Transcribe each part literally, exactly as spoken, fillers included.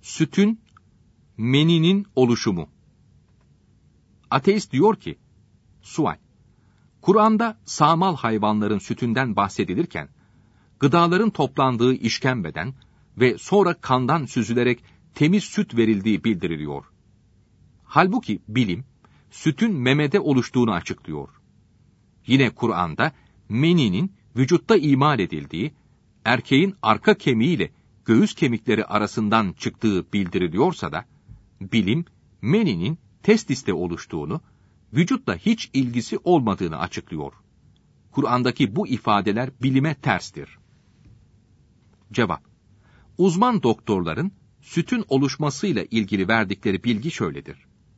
Sütün, meninin oluşumu. Ateist diyor ki, sual, Kur'an'da sağmal hayvanların sütünden bahsedilirken, gıdaların toplandığı işkembeden ve sonra kandan süzülerek temiz süt verildiği bildiriliyor. Halbuki bilim, sütün memede oluştuğunu açıklıyor. Yine Kur'an'da meninin vücutta imal edildiği, erkeğin arka kemiğiyle göğüs kemikleri arasından çıktığı bildiriliyorsa da, bilim, meninin testiste oluştuğunu, vücutla hiç ilgisi olmadığını açıklıyor. Kur'an'daki bu ifadeler bilime terstir. Cevap: Uzman doktorların sütün oluşmasıyla ilgili verdikleri bilgi şöyledir.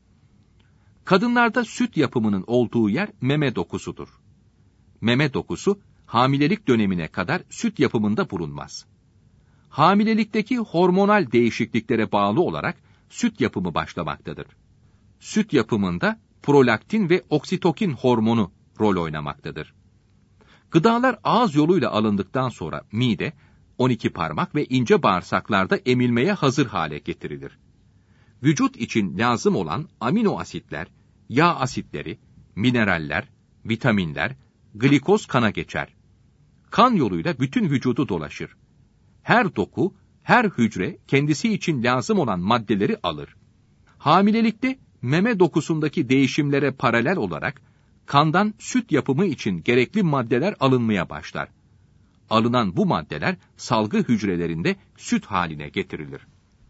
Kadınlarda süt yapımının olduğu yer meme dokusudur. Meme dokusu, hamilelik dönemine kadar süt yapımında bulunmaz. Hamilelikteki hormonal değişikliklere bağlı olarak süt yapımı başlamaktadır. Süt yapımında prolaktin ve oksitokin hormonu rol oynamaktadır. Gıdalar ağız yoluyla alındıktan sonra mide, on iki parmak ve ince bağırsaklarda emilmeye hazır hale getirilir. Vücut için lazım olan amino asitler, yağ asitleri, mineraller, vitaminler, glikoz kana geçer. Kan yoluyla bütün vücudu dolaşır. Her doku, her hücre kendisi için lazım olan maddeleri alır. Hamilelikte meme dokusundaki değişimlere paralel olarak kandan süt yapımı için gerekli maddeler alınmaya başlar. Alınan bu maddeler salgı hücrelerinde süt haline getirilir.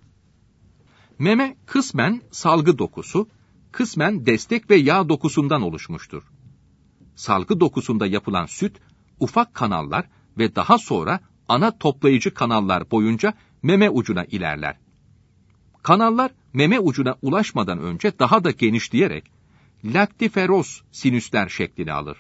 Meme kısmen salgı dokusu, kısmen destek ve yağ dokusundan oluşmuştur. Salgı dokusunda yapılan süt, ufak kanallar ve daha sonra ana toplayıcı kanallar boyunca meme ucuna ilerler. Kanallar meme ucuna ulaşmadan önce daha da genişleyerek laktiferoz sinüsler şeklini alır.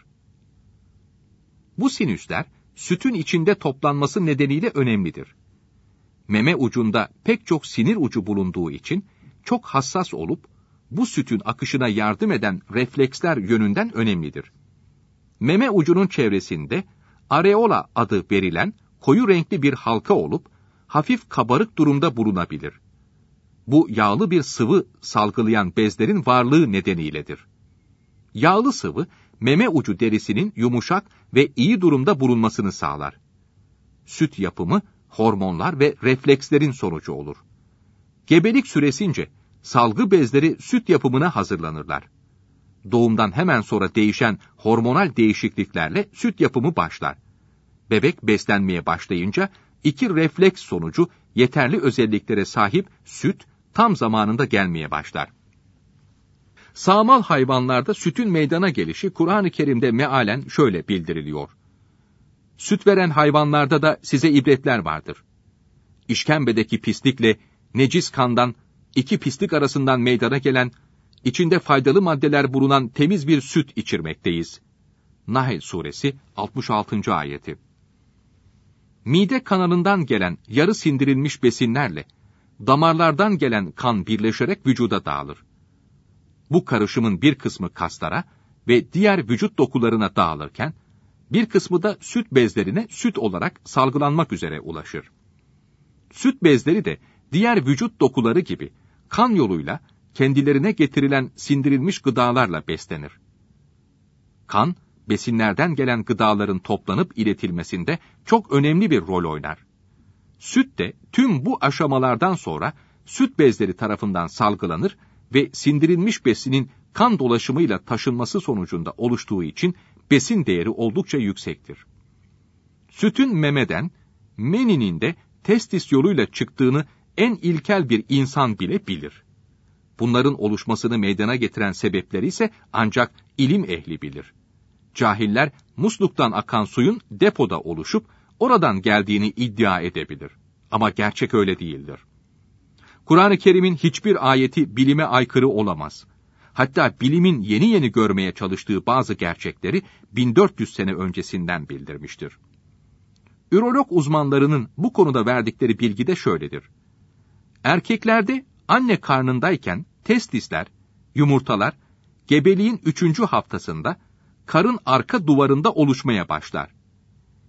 Bu sinüsler sütün içinde toplanması nedeniyle önemlidir. Meme ucunda pek çok sinir ucu bulunduğu için çok hassas olup bu sütün akışına yardım eden refleksler yönünden önemlidir. Meme ucunun çevresinde areola adı verilen koyu renkli bir halka olup hafif kabarık durumda bulunabilir. Bu yağlı bir sıvı salgılayan bezlerin varlığı nedeniyledir. Yağlı sıvı meme ucu derisinin yumuşak ve iyi durumda bulunmasını sağlar. Süt yapımı hormonlar ve reflekslerin sonucu olur. Gebelik süresince salgı bezleri süt yapımına hazırlanırlar. Doğumdan hemen sonra değişen hormonal değişikliklerle süt yapımı başlar. Bebek beslenmeye başlayınca iki refleks sonucu yeterli özelliklere sahip süt tam zamanında gelmeye başlar. Sağmal hayvanlarda sütün meydana gelişi Kur'an-ı Kerim'de mealen şöyle bildiriliyor. Süt veren hayvanlarda da size ibretler vardır. İşkembedeki pislikle necis kandan iki pislik arasından meydana gelen, içinde faydalı maddeler bulunan temiz bir süt içirmekteyiz. Nahl suresi altmış altıncı ayeti. Mide kanalından gelen yarı sindirilmiş besinlerle damarlardan gelen kan birleşerek vücuda dağılır. Bu karışımın bir kısmı kaslara ve diğer vücut dokularına dağılırken, bir kısmı da süt bezlerine süt olarak salgılanmak üzere ulaşır. Süt bezleri de diğer vücut dokuları gibi kan yoluyla kendilerine getirilen sindirilmiş gıdalarla beslenir. Kan, besinlerden gelen gıdaların toplanıp iletilmesinde çok önemli bir rol oynar. Süt de tüm bu aşamalardan sonra süt bezleri tarafından salgılanır ve sindirilmiş besinin kan dolaşımıyla taşınması sonucunda oluştuğu için besin değeri oldukça yüksektir. Sütün memeden, meninin de testis yoluyla çıktığını en ilkel bir insan bile bilir. Bunların oluşmasını meydana getiren sebepleri ise ancak ilim ehli bilir. Cahiller musluktan akan suyun depoda oluşup oradan geldiğini iddia edebilir. Ama gerçek öyle değildir. Kur'an-ı Kerim'in hiçbir ayeti bilime aykırı olamaz. Hatta bilimin yeni yeni görmeye çalıştığı bazı gerçekleri bin dört yüz sene öncesinden bildirmiştir. Ürolog uzmanlarının bu konuda verdikleri bilgi de şöyledir. Erkeklerde anne karnındayken testisler, yumurtalar, gebeliğin üçüncü haftasında karın arka duvarında oluşmaya başlar.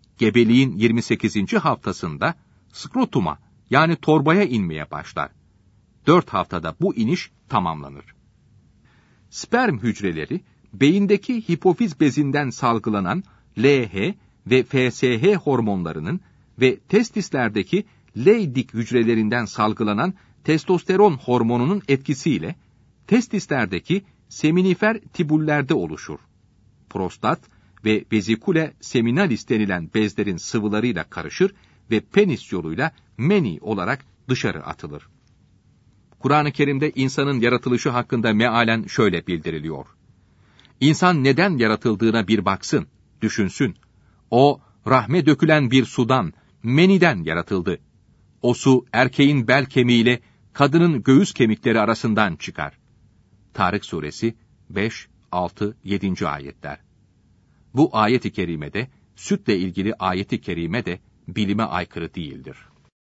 Gebeliğin yirmi sekizinci haftasında skrotuma yani torbaya inmeye başlar. dört haftada bu iniş tamamlanır. Sperm hücreleri, beyindeki hipofiz bezinden salgılanan L H ve F S H hormonlarının ve testislerdeki Leydig hücrelerinden salgılanan testosteron hormonunun etkisiyle testislerdeki seminifer tibullerde oluşur. Prostat ve vezikule seminalis denilen bezlerin sıvılarıyla karışır ve penis yoluyla meni olarak dışarı atılır. Kur'an-ı Kerim'de insanın yaratılışı hakkında mealen şöyle bildiriliyor. İnsan neden yaratıldığına bir baksın, düşünsün. O, rahme dökülen bir sudan, meniden yaratıldı. O su, erkeğin bel kemiğiyle kadının göğüs kemikleri arasından çıkar. Tarık Suresi beş, altı, yedinci ayetler. Bu ayet-i kerimede, sütle ilgili ayet-i kerime de bilime aykırı değildir.